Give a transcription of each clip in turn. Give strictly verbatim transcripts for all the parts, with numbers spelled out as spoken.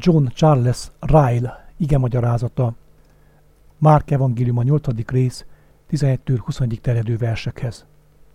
John Charles Ryle igemagyarázata, Márk evangélium a nyolcadik rész, tizenegytől huszonegyig terjedő versekhez.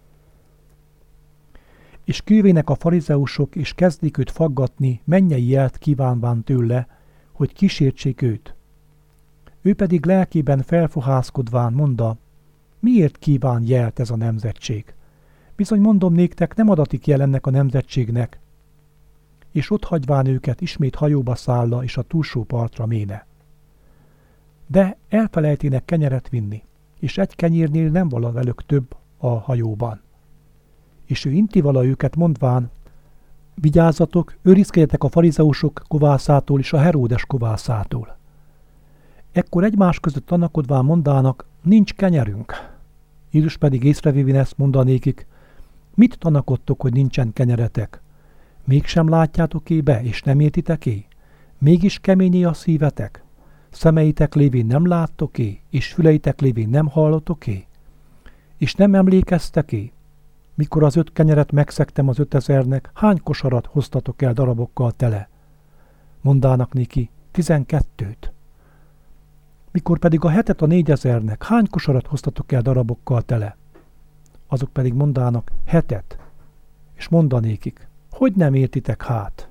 És kijövének a farizeusok, és kezdik őt faggatni, mennyei jelt kívánván tőle, hogy kísértsék őt. Ő pedig lelkében felfohászkodván mondta, miért kíván jelt ez a nemzetség? Bizony mondom néktek, nem adatik jel ennek a nemzetségnek. És ott hagyván őket ismét hajóba szálla, és a túlsó partra méne. De elfelejtének kenyeret vinni, és egy kenyérnél nem vala velük több a hajóban. És ő inti vala őket mondván, vigyázzatok, őrizkedjetek a farizeusok kovászától és a Heródes kovászától. Ekkor egymás között tanakodván mondának, nincs kenyerünk. Jézus pedig észrevévén ezt mondanékik, mit tanakodtok, hogy nincsen kenyeretek? Mégsem látjátok-é be, és nem értitek-é? Mégis keményé a szívetek? Szemeitek lévén nem láttok-é, és füleitek lévén nem hallottok-é? És nem emlékeztek-é? Mikor az öt kenyeret megszegtem az ötezernek, hány kosarat hoztatok el darabokkal tele? Mondának néki, tizenkettőt. Mikor pedig a hetet a négyezernek, hány kosarat hoztatok el darabokkal tele? Azok pedig mondának, hetet. És mondanékik, hogy nem értitek hát?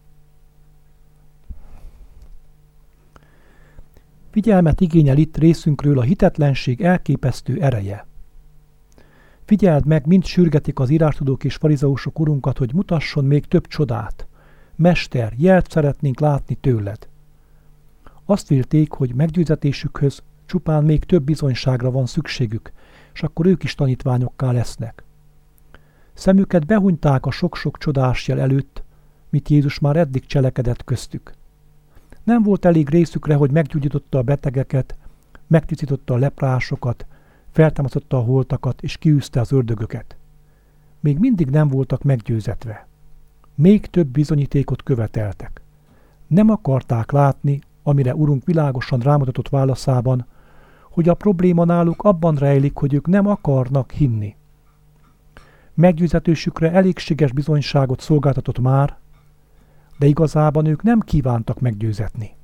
Figyelmet igényel itt részünkről a hitetlenség elképesztő ereje. Figyeld meg, mint sürgetik az írástudók és farizeusok urunkat, hogy mutasson még több csodát. Mester, jelt szeretnénk látni tőled. Azt vélték, hogy meggyőzetésükhöz csupán még több bizonyságra van szükségük, és akkor ők is tanítványokká lesznek. Szemüket behunyták a sok-sok csodás jel előtt, mit Jézus már eddig cselekedett köztük. Nem volt elég részükre, hogy meggyógyította a betegeket, megtisztította a leprásokat, feltámasztotta a holtakat és kiűzte az ördögöket. Még mindig nem voltak meggyőzetve. Még több bizonyítékot követeltek. Nem akarták látni, amire Urunk világosan rámutatott válaszában, hogy a probléma náluk abban rejlik, hogy ők nem akarnak hinni. Meggyőzetésükre elégséges bizonyságot szolgáltatott már, de igazában ők nem kívántak meggyőzetni.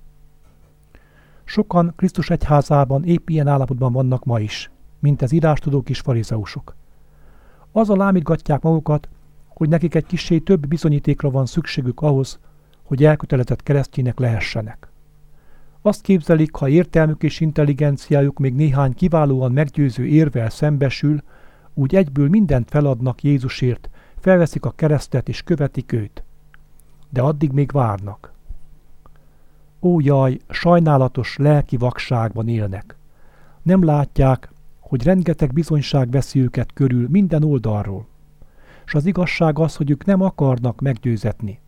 Sokan Krisztus egyházában épp ilyen állapotban vannak ma is, mint az írástudók és farizeusok. Azzal ámítgatják magukat, hogy nekik egy kissé több bizonyítékra van szükségük ahhoz, hogy elkötelezett keresztjének lehessenek. Azt képzelik, ha értelmük és intelligenciájuk még néhány kiválóan meggyőző érvel szembesül, úgy egyből mindent feladnak Jézusért, felveszik a keresztet és követik őt. De addig még várnak. Ó jaj, sajnálatos lelki vakságban élnek. Nem látják, hogy rengeteg bizonyság veszi őket körül minden oldalról. És az igazság az, hogy ők nem akarnak meggyőzetni.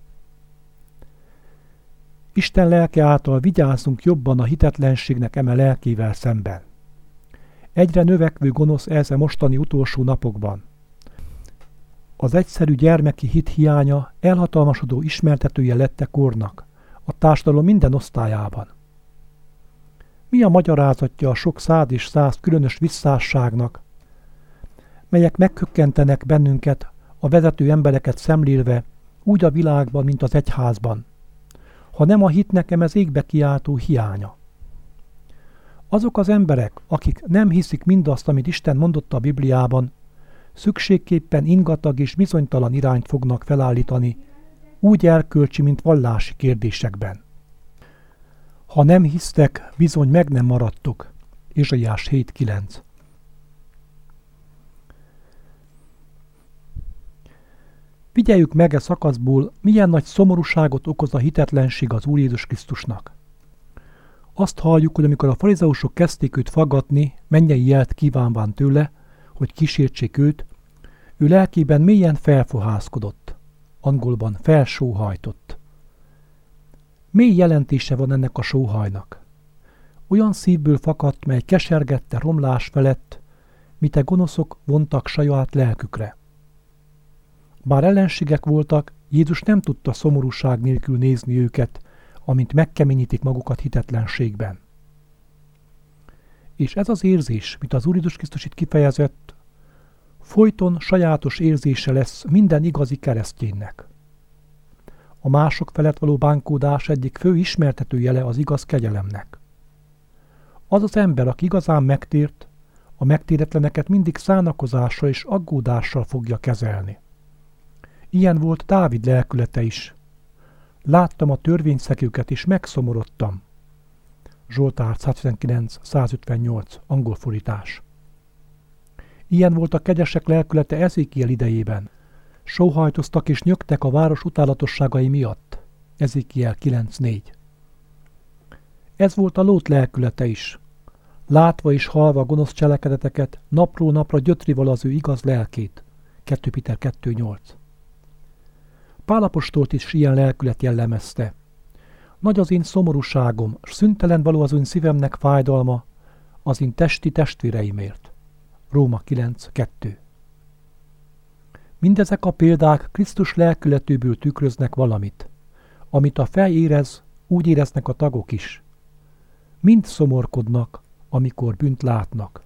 Isten lelke által vigyázzunk jobban a hitetlenségnek eme lelkével szemben. Egyre növekvő gonosz ez a mostani utolsó napokban. Az egyszerű gyermeki hit hiánya elhatalmasodó ismertetője lette kornak, a társadalom minden osztályában. Mi a magyarázatja a sok száz és száz különös visszásságnak, melyek meghökkentenek bennünket, a vezető embereket szemlélve, úgy a világban, mint az egyházban, ha nem a hit nekem ez égbe kiáltó hiánya. Azok az emberek, akik nem hiszik mindazt, amit Isten mondott a Bibliában, szükségképpen ingatag és bizonytalan irányt fognak felállítani, úgy erkölcsi, mint vallási kérdésekben. Ha nem hisztek, bizony meg nem maradtok. Ézsaiás hét kilenc. Figyeljük meg e szakaszból, milyen nagy szomorúságot okoz a hitetlenség az Úr Jézus Krisztusnak. Azt halljuk, hogy amikor a farizeusok kezdték őt faggatni, mennyei jelt kívánván tőle, hogy kísértsék őt, ő lelkében mélyen felfohászkodott, angolban felsóhajtott. Mély jelentése van ennek a sóhajnak. Olyan szívből fakadt, mely kesergette romlás felett, mit a gonoszok vontak saját lelkükre. Bár ellenségek voltak, Jézus nem tudta szomorúság nélkül nézni őket, amint megkeményítik magukat hitetlenségben. És ez az érzés, mint az Úr Jézus Krisztus itt kifejezett, folyton sajátos érzése lesz minden igazi kereszténynek. A mások felett való bánkódás egyik fő ismertető jele az igaz kegyelemnek. Az az ember, aki igazán megtért, a megtéretleneket mindig szánakozással és aggódással fogja kezelni. Ilyen volt Dávid lelkülete is. Láttam a törvényszegőket és megszomorodtam. Zsoltár száztizenkilenc százötvennyolc, angol fordítás. Ilyen volt a kegyesek lelkülete Ezékiel idejében. Sóhajtoztak és nyögtek a város utálatosságai miatt. Ezékiel kilenc négy. Ez volt a Lót lelkülete is. Látva és halva gonosz cselekedeteket, napról napra gyötri val az ő igaz lelkét. kettő Péter kettő nyolc. Pál apostolt is ilyen lelkület jellemezte. Nagy az én szomorúságom, s szüntelen való az ön szívemnek fájdalma, az én testi testvéreimért. Róma kilenc kettő. Mindezek a példák Krisztus lelkületéből tükröznek valamit. Amit a fej érez, úgy éreznek a tagok is. Mind szomorkodnak, amikor bűnt látnak.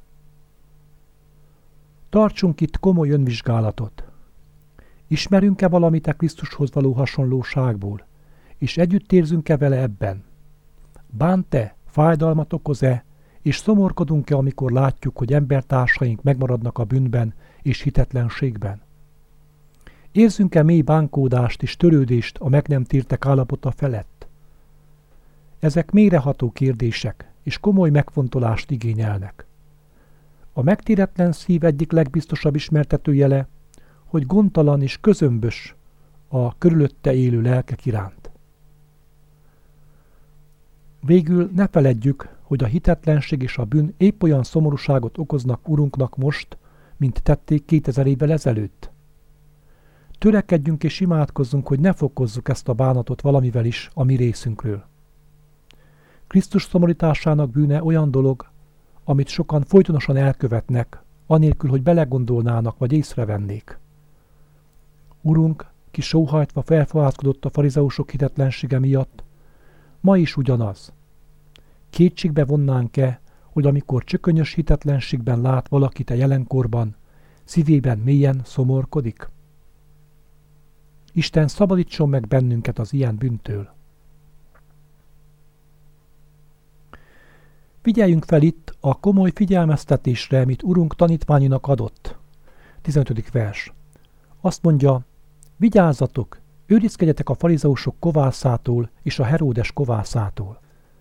Tartsunk itt komoly önvizsgálatot. Ismerünk-e valamit a Krisztushoz való hasonlóságból, és együtt érzünk-e vele ebben? Bánt-e, fájdalmat okoz-e, és szomorkodunk-e, amikor látjuk, hogy embertársaink megmaradnak a bűnben és hitetlenségben? Érzünk-e mély bánkódást és törődést a meg nem tértek állapota felett? Ezek mélyreható kérdések, és komoly megfontolást igényelnek. A megtéretlen szív egyik legbiztosabb ismertetőjele, hogy gondtalan és közömbös a körülötte élő lelkek iránt. Végül ne feledjük, hogy a hitetlenség és a bűn épp olyan szomorúságot okoznak Urunknak most, mint tették kétezer évvel ezelőtt. Törekedjünk és imádkozzunk, hogy ne fokozzuk ezt a bánatot valamivel is a mi részünkről. Krisztus szomorításának bűne olyan dolog, amit sokan folytonosan elkövetnek, anélkül, hogy belegondolnának vagy észrevennék. Urunk, ki sóhajtva felfohászkodott a farizeusok hitetlensége miatt, ma is ugyanaz. Kétségbe vonnánk-e, hogy amikor csökönyös hitetlenségben lát valakit a jelenkorban, szívében mélyen szomorkodik? Isten szabadítson meg bennünket az ilyen bűntől. Figyeljünk fel itt a komoly figyelmeztetésre, amit Urunk tanítványinak adott. tizenötödik vers. Azt mondja, vigyázzatok, őrizkedjetek a farizeusok kovászától és a Heródes kovászától.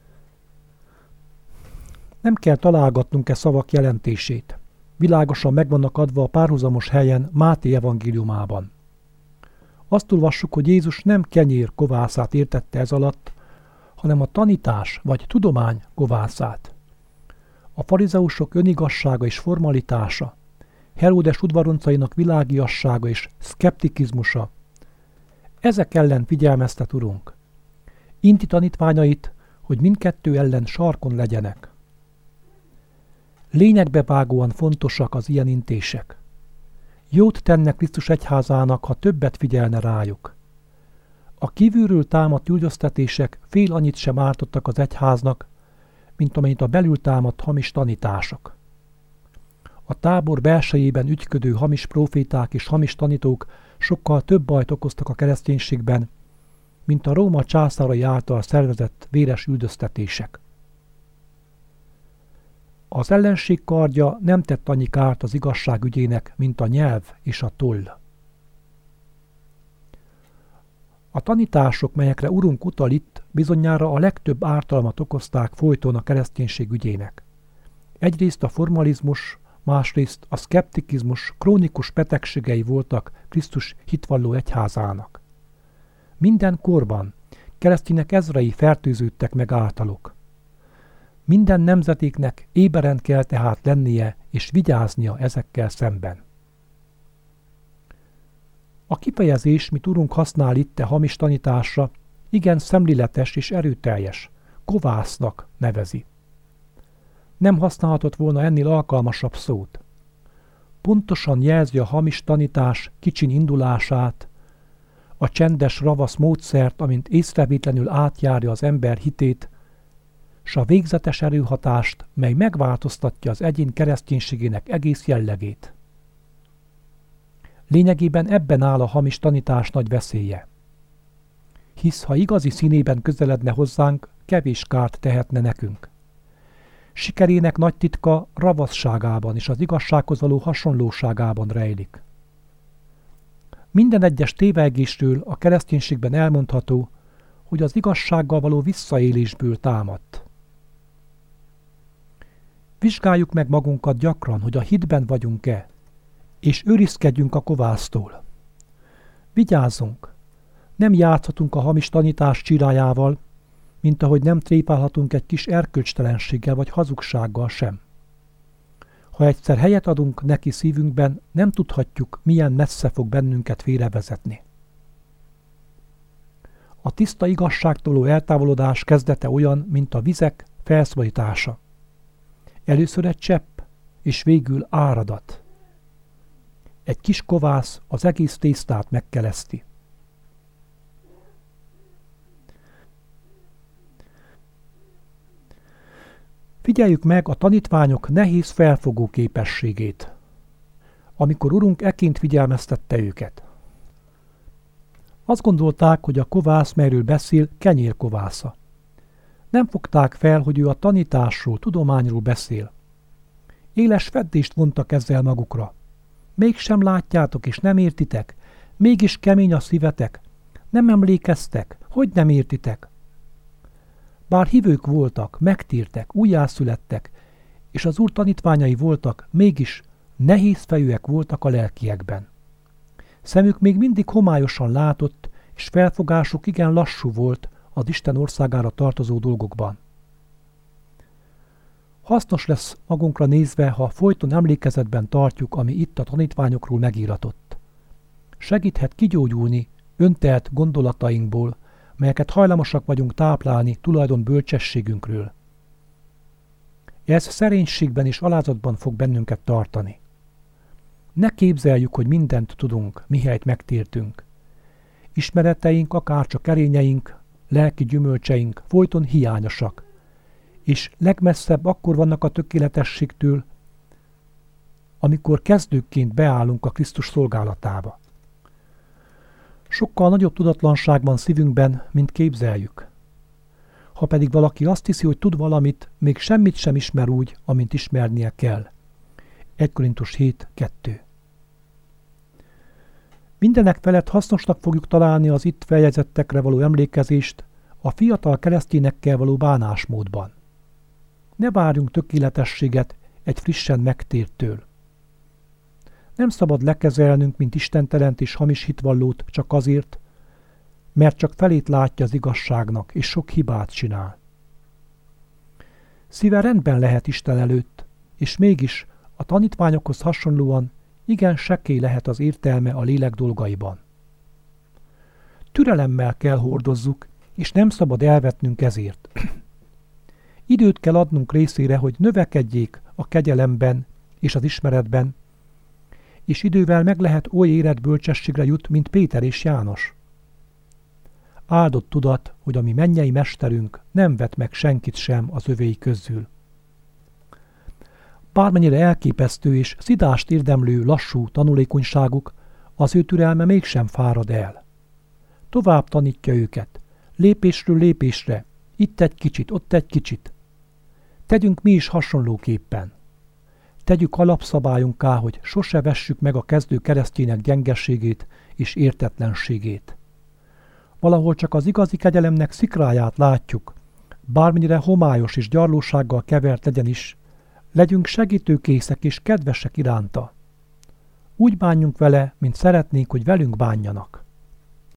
Nem kell találgatnunk e szavak jelentését. Világosan meg vannak adva a párhuzamos helyen Máté evangéliumában. Azt olvassuk, hogy Jézus nem kenyér kovászát értette ez alatt, hanem a tanítás vagy tudomány kovászát. A farizeusok önigazsága és formalitása, Heródes udvaroncainak világiassága és szkeptikizmusa, ezek ellen figyelmeztet Urunk. Inti tanítványait, hogy mindkettő ellen sarkon legyenek. Lényegbe vágóan fontosak az ilyen intések. Jót tenne Krisztus egyházának, ha többet figyelne rájuk. A kívülről támadt üldöztetések fél annyit sem ártottak az egyháznak, mint amennyit a belül támadt hamis tanítások. A tábor belsejében ügyködő hamis próféták és hamis tanítók sokkal több bajt okoztak a kereszténységben, mint a Róma császárai által szervezett véres üldöztetések. Az ellenség kardja nem tett annyi kárt az igazság ügyének, mint a nyelv és a toll. A tanítások, melyekre Urunk utal itt, bizonyára a legtöbb ártalmat okozták folyton a kereszténység ügyének. Egyrészt a formalizmus, másrészt a szkeptikizmus krónikus betegségei voltak Krisztus hitvalló egyházának. Minden korban keresztények ezrei fertőződtek meg általuk. Minden nemzetéknek éberen kell tehát lennie és vigyáznia ezekkel szemben. A kifejezés, mit Urunk használ itt a hamis tanításra, igen szemléletes és erőteljes, kovásznak nevezi. Nem használhatott volna ennél alkalmasabb szót. Pontosan jelzi a hamis tanítás kicsiny indulását, a csendes ravasz módszert, amint észrevétlenül átjárja az ember hitét, s a végzetes erőhatást, mely megváltoztatja az egyén kereszténységének egész jellegét. Lényegében ebben áll a hamis tanítás nagy veszélye. hisz ha igazi színében közeledne hozzánk, kevés kárt tehetne nekünk. Sikerének nagy titka ravaszságában és az igazsághoz való hasonlóságában rejlik. Minden egyes tévegésről a kereszténységben elmondható, hogy az igazsággal való visszaélésből támadt. Vizsgáljuk meg magunkat gyakran, hogy a hitben vagyunk-e, és őrizkedjünk a kovásztól. Vigyázzunk! Nem játszhatunk a hamis tanítás csirájával, mint ahogy nem tréfálhatunk egy kis erkölcstelenséggel vagy hazugsággal sem. Ha egyszer helyet adunk neki szívünkben, nem tudhatjuk, milyen messze fog bennünket félrevezetni. A tiszta igazságtól való eltávolodás kezdete olyan, mint a vizek felszabadítása. Először egy csepp, és végül áradat. Egy kis kovász az egész tésztát megkeleszti. Figyeljük meg a tanítványok nehéz felfogó képességét, amikor Urunk eként figyelmeztette őket. Azt gondolták, hogy a kovász, melyről beszél, kenyérkovásza. Nem fogták fel, hogy ő a tanításról, tudományról beszél. Éles feddést vontak ezzel magukra. Mégsem látjátok és nem értitek? Mégis kemény a szívetek? Nem emlékeztek? Hogy nem értitek? Bár hívők voltak, megtértek, újjászülettek, és az Úr tanítványai voltak, mégis nehézfejűek voltak a lelkiekben. Szemük még mindig homályosan látott, és felfogásuk igen lassú volt az Isten országára tartozó dolgokban. Hasznos lesz magunkra nézve, ha folyton emlékezetben tartjuk, ami itt a tanítványokról megíratott. Segíthet kigyógyulni öntelt gondolatainkból, melyeket hajlamosak vagyunk táplálni tulajdon bölcsességünkről. Ez szerénységben és alázatban fog bennünket tartani. Ne képzeljük, hogy mindent tudunk, mihelyt megtértünk. Ismereteink, akárcsak erényeink, lelki gyümölcseink folyton hiányosak, és legmesszebb akkor vannak a tökéletességtől, amikor kezdőkként beállunk a Krisztus szolgálatába. Sokkal nagyobb tudatlanságban szívünkben, mint képzeljük. Ha pedig valaki azt hiszi, hogy tud valamit, még semmit sem ismer úgy, amint ismernie kell. egy Korintus hét kettő. Mindenek felett hasznosnak fogjuk találni az itt feljegyzettekre való emlékezést a fiatal keresztényekkel való bánásmódban. Ne várjunk tökéletességet egy frissen megtértől. Nem szabad lekezelnünk, mint istentelent és hamis hitvallót csak azért, mert csak felét látja az igazságnak, és sok hibát csinál. Szíve rendben lehet Isten előtt, és mégis a tanítványokhoz hasonlóan igen sekély lehet az értelme a lélek dolgaiban. Türelemmel kell hordozzuk, és nem szabad elvetnünk ezért. Időt kell adnunk részére, hogy növekedjék a kegyelemben és az ismeretben, és idővel meg lehet oly érett bölcsességre jut, mint Péter és János. Áldott tudat, hogy a mi mennyei mesterünk nem vet meg senkit sem az övéi közül. Bármennyire elképesztő és szidást érdemlő lassú tanulékonyságuk, az ő türelme mégsem fárad el. Tovább tanítja őket, lépésről lépésre, itt egy kicsit, ott egy kicsit. Tegyünk mi is hasonlóképpen. Tegyük alapszabályunká, hogy sose vessük meg a kezdő keresztények gyengeségét és értetlenségét. Valahol csak az igazi kegyelemnek szikráját látjuk, bármennyire homályos és gyarlósággal kevert legyen is, legyünk segítőkészek és kedvesek iránta. Úgy bánjunk vele, mint szeretnénk, hogy velünk bánjanak.